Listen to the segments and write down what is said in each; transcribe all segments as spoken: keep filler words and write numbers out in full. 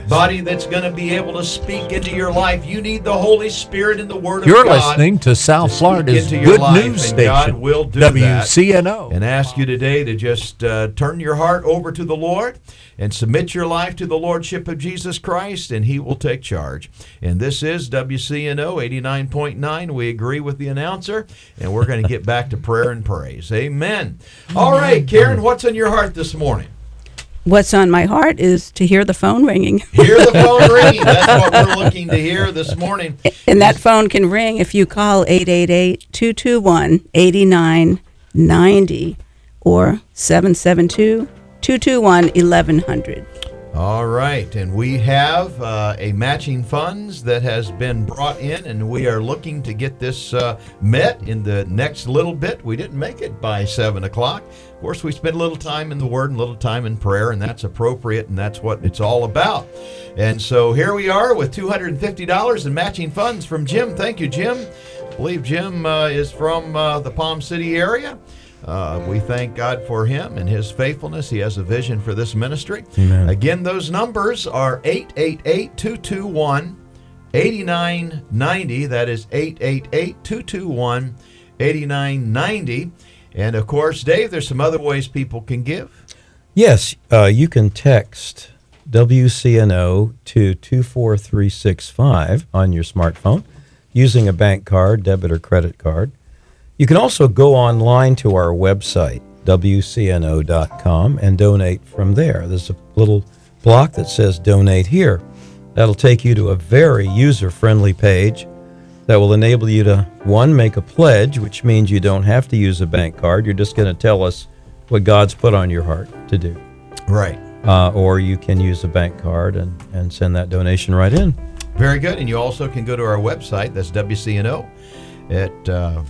Body that's going to be able to speak into your life. You need the Holy Spirit and the Word You're of God. You're listening to South to Florida's into your good life, news and station, God will do W C N O. that. And ask you today to just uh, turn your heart over to the Lord and submit your life to the Lordship of Jesus Christ, and He will take charge. And this is W C N O eighty-nine point nine. We agree with the announcer, and we're going to get back to prayer and praise. Amen. All right, Karen, what's on your heart this morning? What's on my heart is to hear the phone ringing. Hear the phone ringing. That's what we're looking to hear this morning. And that phone can ring if you call eight eight eight, two two one, eight nine nine zero or seven seven two, two two one, eleven hundred. All right, and we have uh, a matching funds that has been brought in, and we are looking to get this uh, met in the next little bit. We didn't make it by seven o'clock. Of course, we spend a little time in the Word and a little time in prayer, and that's appropriate, and that's what it's all about. And so here we are with two hundred fifty dollars in matching funds from Jim. Thank you, Jim. I believe Jim uh, is from uh, the Palm City area. Uh, we thank God for him and his faithfulness. He has a vision for this ministry. Amen. Again, those numbers are eight eight eight, two two one, eight nine nine zero. That is eight eight eight, two two one, eight nine nine zero. And, of course, Dave, there's some other ways people can give. Yes, uh, you can text W C N O to two four three six five on your smartphone using a bank card, debit or credit card. You can also go online to our website, W C N O dot com, and donate from there. There's a little block that says Donate Here. That'll take you to a very user-friendly page that will enable you to, one, make a pledge, which means you don't have to use a bank card. You're just going to tell us what God's put on your heart to do. Right. Uh, or you can use a bank card and, and send that donation right in. Very good. And you also can go to our website. That's W C N O at uh,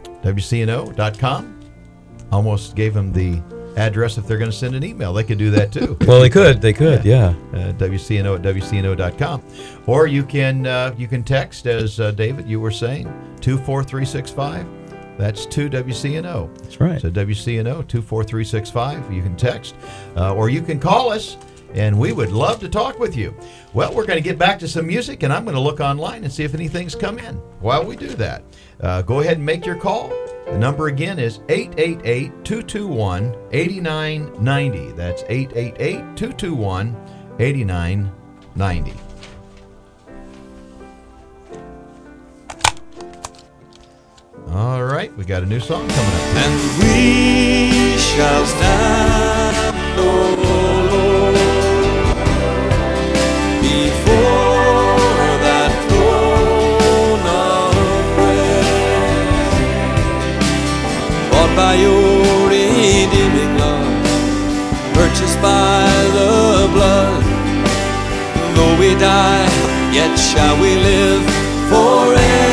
W C N O dot com. Almost gave them the address if they're going to send an email. They could do that too. Well, they could. They could, yeah. yeah. Uh, W C N O at W C N O dot com. Or you can uh, you can text, as uh, David, you were saying, two four three six five. That's two W C N O. That's right. So W C N O two four three six five. You can text. Uh, or you can call us, and we would love to talk with you. Well, we're going to get back to some music, and I'm going to look online and see if anything's come in while we do that. Uh, go ahead and make your call. The number again is eight eight eight, two two one, eight nine nine zero. That's eight eight eight, two two one, eight nine nine zero. All right, we got a new song coming up. And we shall stand, O Lord, before that throne of grace, bought by your redeeming love, purchased by the blood. Though we die, yet shall we live forever.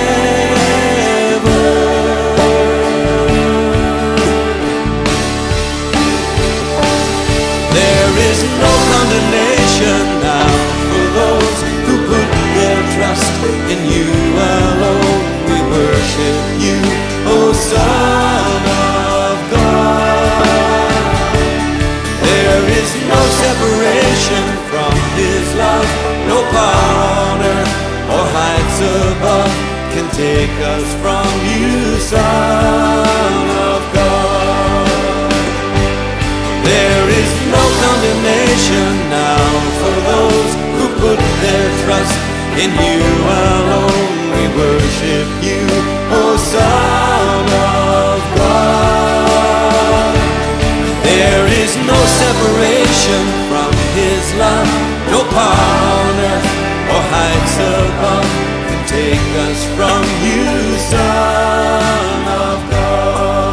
There is no condemnation now for those who put their trust in you alone. We worship you, O Son of God. There is no separation from His love. No power on earth or heights above can take us from you, Son of God. There is no condemnation now for those who put their trust in you alone. We worship you, O Son of God. There is no separation from His love. No power on earth or heights above can take us from you, Son of God.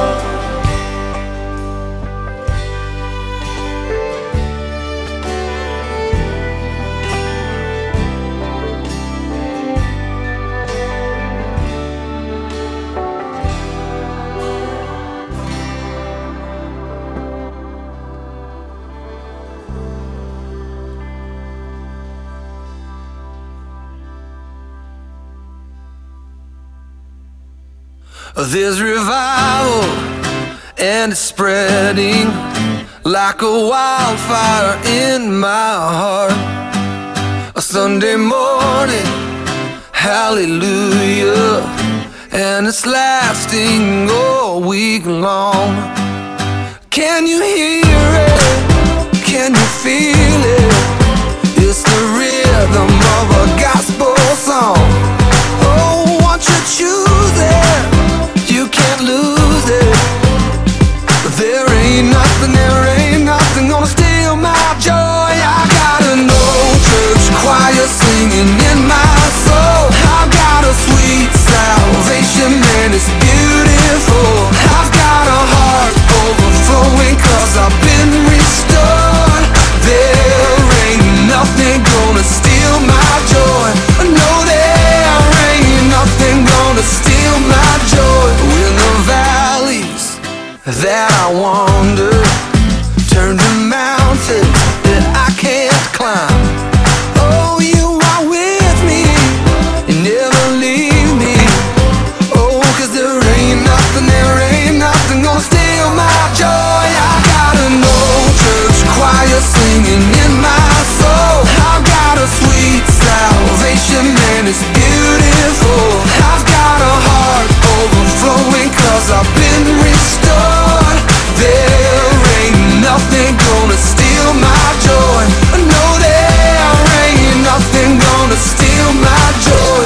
There's revival and it's spreading like a wildfire in my heart. a Sunday morning, hallelujah, and it's lasting all week long. Can you hear it? Can you feel it? It's the rhythm of a gospel song. Oh, once you choose it, you can't lose it. There ain't nothing, there ain't nothing gonna steal my joy. I got an old church choir singing in my soul. I've got a sweet salvation, man, it's beautiful. I've got a heart overflowing, cause I've been restored. There ain't nothing gonna steal my joy. No, there ain't nothing gonna steal my joy. In the valleys that I wander, turn to mountains that I can't climb. Oh, you are with me, you never leave me. Oh, cause there ain't nothing, there ain't nothing gonna steal my joy. I got an old church choir singing in my soul. I've got a sweet salvation, man, it's beautiful. I've got a heart overflowing, cause I've been restored. There ain't nothing gonna steal my joy. No, there ain't nothing gonna steal my joy.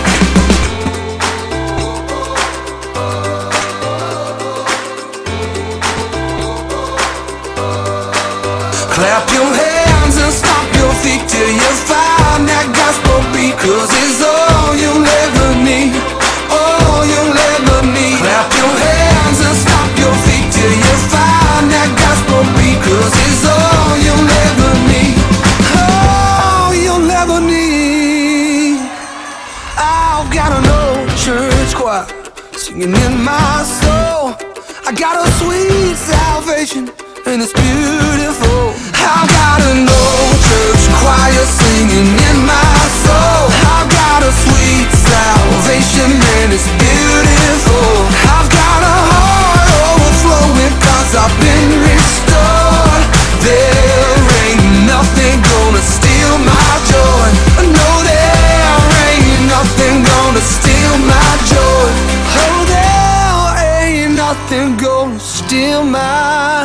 Clap your hands and stomp your feet till you find that gospel beat, cause it's all you'll ever need, all you'll ever need. Clap your hands and stomp your feet till you find that gospel beat, cause it's all you'll ever need, all you'll ever need. I've got an old church choir singing in my soul. I got a sweet salvation, and it's beautiful. I've got an old church choir singing in my soul. I've got a sweet salvation, and it's beautiful. I've got a heart overflowing, cause I've been restored. There ain't nothing gonna steal my joy. No, there ain't nothing gonna steal my joy. Oh, there ain't nothing gonna steal my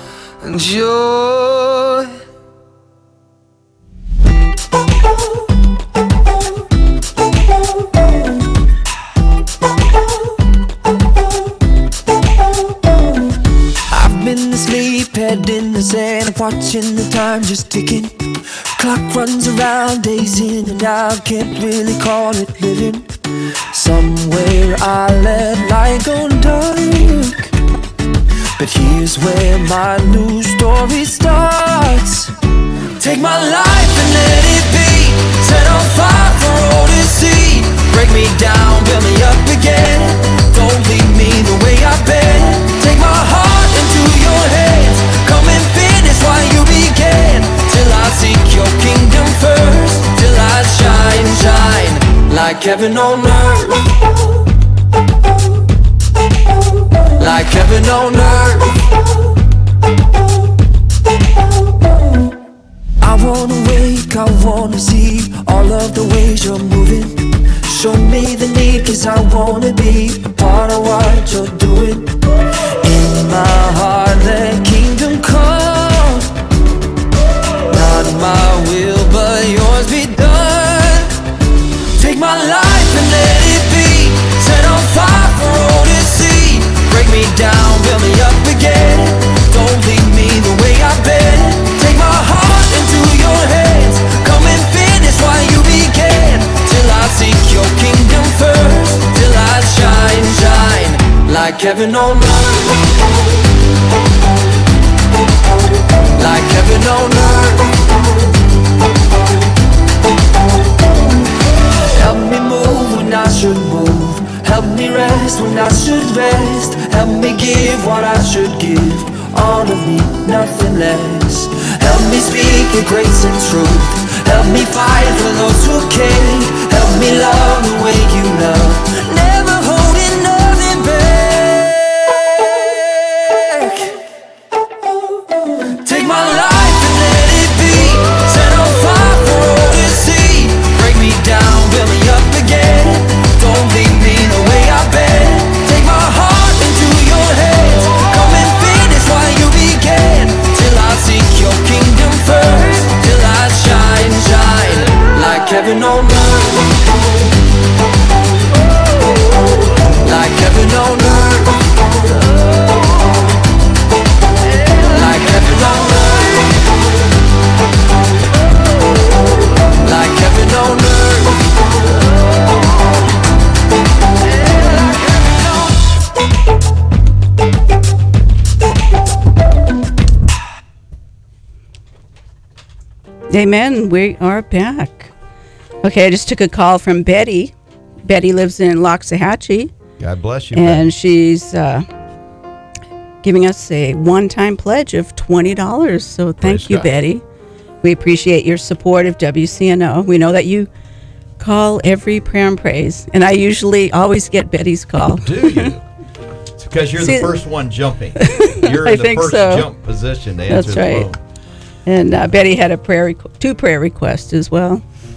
joy. I've been asleep, head in the sand, watching the time just ticking. Clock runs around, days in and out, can't really call it living. Somewhere I let light go dark, but here's where my new story starts. Take my life and let it be, set on fire for all to see. Break me down, build me up again, don't leave me the way I've been. Take my heart into your hands, come and finish what you began. Till I seek your kingdom first, till I shine, shine like heaven on earth, like heaven on earth. I wanna wake, I wanna see all of the ways you're moving. Show me the need, cause I wanna be a part of what you're doing. In my heart, let kingdom come. Not my will, but yours be done. Take my life and let it be, set on fire for all to see. Break me down, build me up again, don't leave me the way I've been. Take my heart into your hands, come and finish what you began. Till I seek your kingdom first, till I shine, shine like heaven on earth, like heaven on earth. Help me move when I should move, help me rest when I should rest. Help me give what I should give, all of me, nothing less. Help me speak your grace and truth, help me fight for those who care. Help me love the way you love, never holding nothing back. Take my life and let it be, set on fire for all to see. Amen. We are back. Okay, I just took a call from Betty. Betty lives in Loxahatchee, God bless you. and Betty. she's uh, giving us a one-time pledge of twenty dollars. So thank Praise you, God. Betty. We appreciate your support of W C N O. We know that you call every prayer and praise, and I usually always get Betty's call. Do you? It's because you're See- the first one jumping. You're I in the think first so. jump position to answer That's the right. phone. And uh, Betty had a prayer, requ- two prayer requests as well.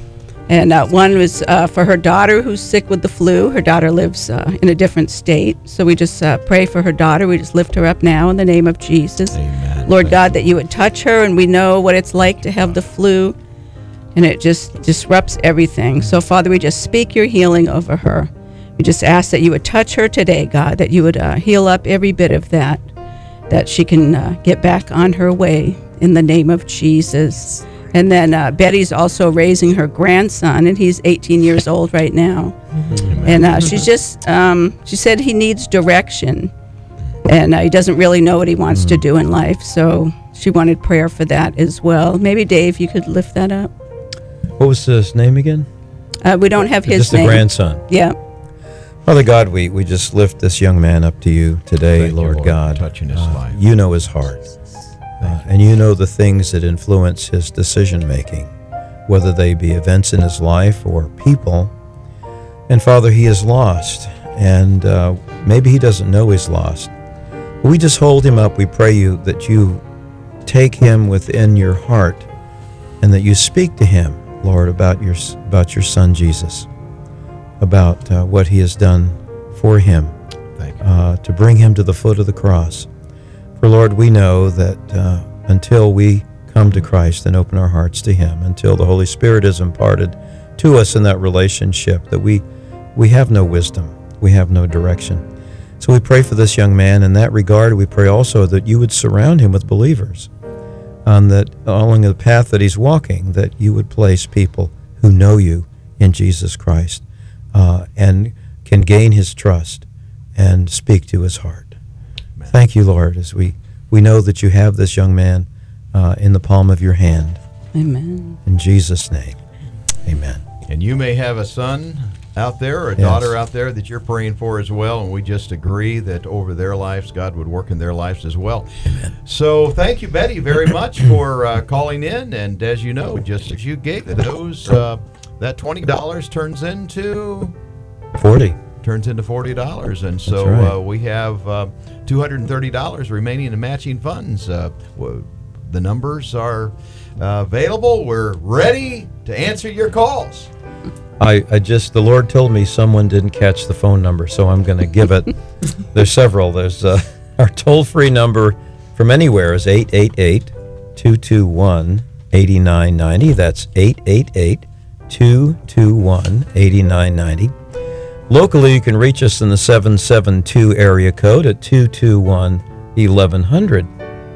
And uh, one was uh, for her daughter who's sick with the flu. Her daughter lives uh, in a different state. So we just uh, pray for her daughter. We just lift her up now in the name of Jesus. Amen. Lord Thank God, that you would touch her. And we know what it's like to have the flu. And it just disrupts everything. So, Father, we just speak your healing over her. We just ask that you would touch her today, God, that you would uh, heal up every bit of that, that she can uh, get back on her way in the name of Jesus. And then uh, Betty's also raising her grandson, and he's eighteen years old right now. And uh, she's just, um, she said he needs direction, and uh, he doesn't really know what he wants to do in life. So she wanted prayer for that as well. Maybe, Dave, you could lift that up. What was his name again? Uh, we don't have his Just the name. grandson. Yeah. Father God, we, we just lift this young man up to you today, Thank you, Lord, Lord, God. for touching his Uh, life. You know his heart. Uh, and you know the things that influence his decision making, whether they be events in his life or people. And Father, he is lost, and uh, maybe he doesn't know he's lost. We just hold him up. We pray you that you take him within your heart, and that you speak to him, Lord, about your about your son Jesus, about uh, what he has done for him, Thank you. uh, to bring him to the foot of the cross. For Lord, we know that uh, until we come to Christ and open our hearts to him, until the Holy Spirit is imparted to us in that relationship, that we we have no wisdom, we have no direction. So we pray for this young man in that regard. We pray also that you would surround him with believers, on that along the path that he's walking, that you would place people who know you in Jesus Christ, uh, and can gain his trust and speak to his heart. Thank you, Lord, as we, we know that you have this young man uh, in the palm of your hand. Amen. In Jesus' name, amen. And you may have a son out there or a Yes. daughter out there that you're praying for as well, and we just agree that over their lives, God would work in their lives as well. Amen. So thank you, Betty, very much for uh, calling in. And as you know, just as you gave those, uh, that twenty dollars turns into forty. turns into forty dollars. And so That's right. uh, we have uh, two hundred thirty dollars remaining in matching funds. Uh, w- the numbers are uh, available. We're ready to answer your calls. I, I just, the Lord told me someone didn't catch the phone number, so I'm going to give it. There's several. There's uh, our toll-free number from anywhere is eight eight eight, two two one, eight nine nine zero. That's eight eight eight, two two one, eight nine nine zero. Locally, you can reach us in the seven seven two area code at two two one, eleven hundred.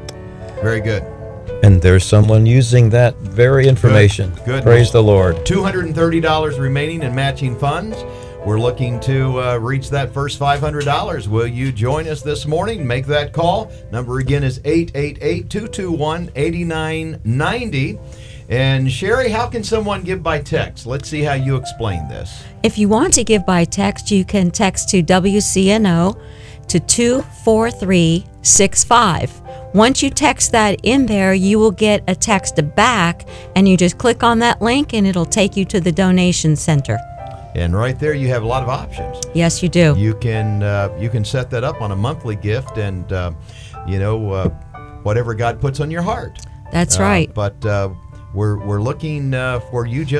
Very good. And there's someone using that very information. Good. Praise the Lord. two hundred thirty dollars remaining in matching funds. We're looking to uh, reach that first five hundred dollars. Will you join us this morning? Make that call. Number again is eight eight eight, two two one, eight nine nine zero. And Sherry, how can someone give by text? Let's see how you explain this. If you want to give by text, you can text to W C N O to two four three six five. Once you text that in there, you will get a text back, and you just click on that link and it'll take you to the donation center. And right there, you have a lot of options. Yes, you do. You can uh, you can set that up on a monthly gift, and uh, you know uh, whatever God puts on your heart. That's Uh, right. But uh, we're we're looking uh, for you just.